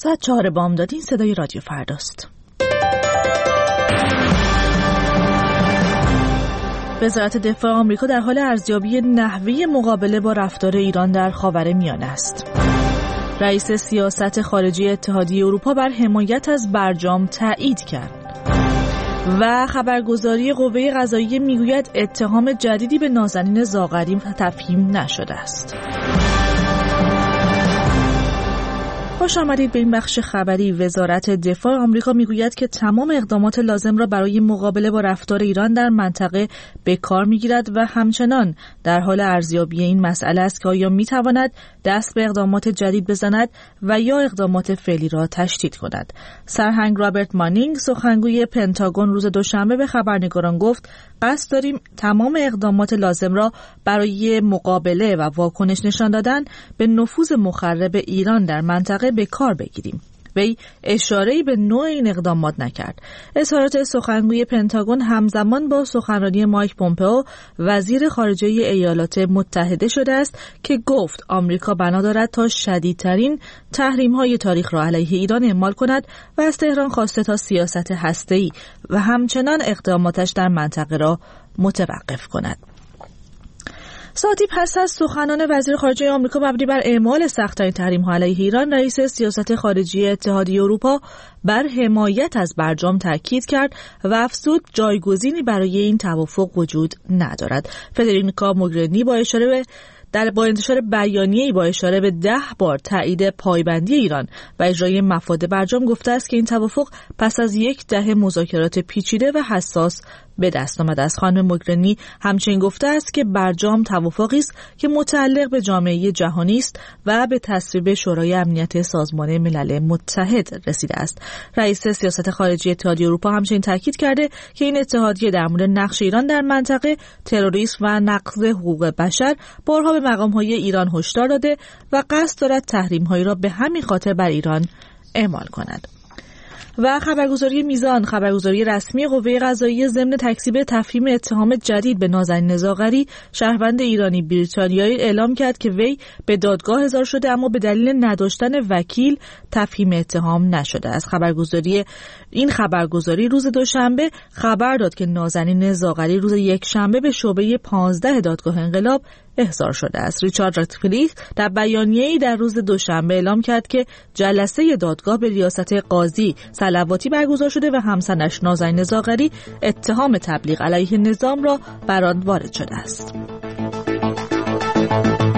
ساعت 4 بامداد. این صدای رادیو فرداست. وزارت دفاع آمریکا در حال ارزیابی نحوه مقابله با رفتار ایران در خاورمیانه است. رئیس سیاست خارجی اتحادیه اروپا بر حمایت از برجام تایید کرد. و خبرگزاری قوه قضاییه میگوید اتهام جدیدی به نازنین زاغری تفهیم نشده است. خوش آمدید به این بخش خبری. وزارت دفاع آمریکا میگوید که تمام اقدامات لازم را برای مقابله با رفتار ایران در منطقه به کار میگیرد و همچنان در حال ارزیابی این مسئله است که آیا میتواند دست به اقدامات جدید بزند و یا اقدامات فعلی را تشدید کند. سرهنگ رابرت مانینگ سخنگوی پنتاگون روز دوشنبه به خبرنگاران گفت قصد داریم تمام اقدامات لازم را برای مقابله و واکنش نشان دادن به نفوذ مخرب ایران در منطقه به کار بگیریم. وی اشاره‌ای به نوع این اقدامات نکرد. اظهارات سخنگوی پنتاگون همزمان با سخنرانی مایک پومپئو وزیر خارجه ایالات متحده شده است که گفت آمریکا بنا دارد تا شدیدترین تحریم‌های تاریخ را علیه ایران اعمال کند و از تهران خواسته تا سیاست هسته‌ای و همچنان اقداماتش در منطقه را متوقف کند. ساعتی پس از سخنان وزیر خارجه آمریکا مبنی بر اعمال سخت‌ترین تحریم‌ها علیه ایران، رئیس سیاست خارجی اتحادیه اروپا بر حمایت از برجام تاکید کرد و افزود جایگزینی برای این توافق وجود ندارد. فدریکا موگرینی با انتشار بیانیه‌ای با اشاره به 10 بار تایید پایبندی ایران و اجرای مفاد برجام گفته است که این توافق پس از 10 دهه مذاکرات پیچیده و حساس به دست آمده است. خانم موگرینی همچنین گفته است که برجام توافقی است که متعلق به جامعه جهانی است و به تصویب شورای امنیت سازمان ملل متحد رسیده است. رئیس سیاست خارجی اتحادیه اروپا همچنین تاکید کرده که این اتحادیه در مورد نقش ایران در منطقه، تروریسم و نقض حقوق بشر بارها به مقام‌های ایران هشدار داده و قصد دارد تحریم‌هایی را به همین خاطر بر ایران اعمال کند. و خبرگزاری میزان، خبرگزاری رسمی قوه قضاییه، ضمن تکذیب تفهیم اتهام جدید به نازنین زاغری، شهروند ایرانی بریتانیایی، اعلام کرد که وی به دادگاه احضار شده اما به دلیل نداشتن وکیل تفهیم اتهام نشده است. این خبرگزاری روز دوشنبه خبر داد که نازنین زاغری روز یکشنبه به شعبه 15 دادگاه انقلاب احضار شده است. ریچارد راتکلیف در بیانیه‌ای در روز دوشنبه اعلام کرد که جلسه دادگاه به ریاست قاضی صلواتی برگزار شده و همسرش نازنین زاغری اتهام تبلیغ علیه نظام را بر آن وارد شده است.